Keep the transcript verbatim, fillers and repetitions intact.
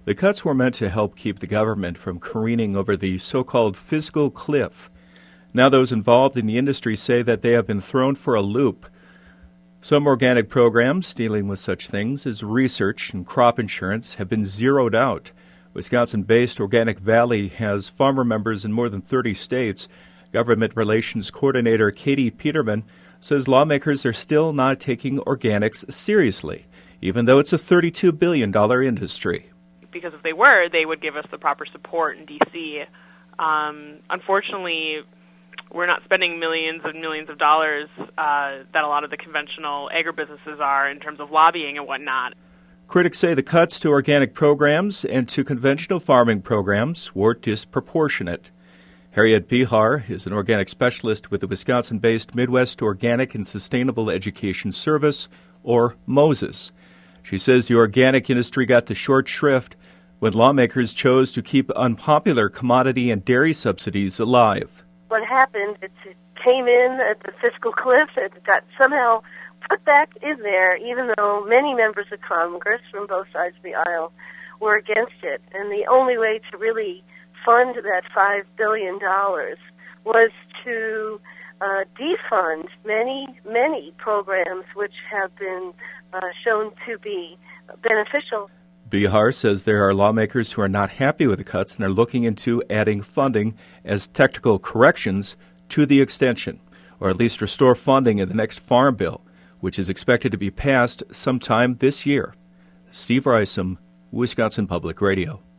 The cuts were meant to help keep the government from careening over the so-called fiscal cliff. Now those involved in the industry say that they have been thrown for a loop. Some organic programs dealing with such things as research and crop insurance have been zeroed out. Wisconsin-based Organic Valley has farmer members in more than thirty states. Government Relations Coordinator Katie Peterman says lawmakers are still not taking organics seriously, even though it's a thirty-two billion dollars industry. Because if they were, they would give us the proper support in D C Um, unfortunately, we're not spending millions and millions of dollars uh, that a lot of the conventional agribusinesses are in terms of lobbying and whatnot. Critics say the cuts to organic programs and to conventional farming programs were disproportionate. Harriet Bihar is an organic specialist with the Wisconsin-based Midwest Organic and Sustainable Education Service, or MOSES. She says the organic industry got the short shrift when lawmakers chose to keep unpopular commodity and dairy subsidies alive. What happened, it came in at the fiscal cliff. It got somehow put back in there, even though many members of Congress from both sides of the aisle were against it. And the only way to really fund that five billion dollars was to uh, defund many, many programs which have been uh, shown to be beneficial. Bihar says there are lawmakers who are not happy with the cuts and are looking into adding funding as technical corrections to the extension, or at least restore funding in the next Farm Bill, which is expected to be passed sometime this year. Steve Risom, Wisconsin Public Radio.